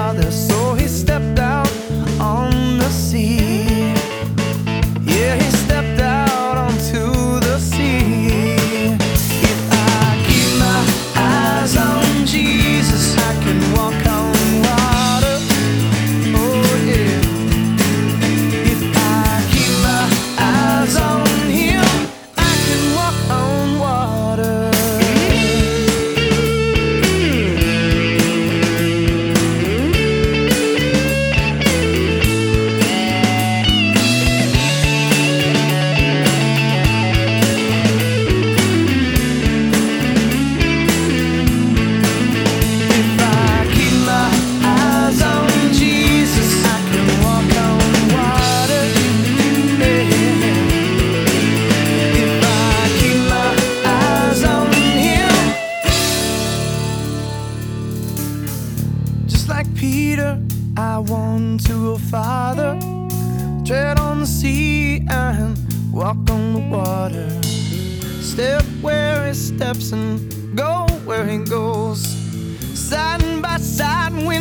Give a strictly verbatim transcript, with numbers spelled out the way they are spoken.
Father, so he stepped out on the sea. Yeah, he stepped out onto the sea. If I keep my eyes on Jesus, I can walk on water. Oh yeah. If I keep my eyes on him, I can walk on water. Just like Peter, I want to go farther, tread on the sea and walk on the water. Step where he steps and go where he goes, side by side.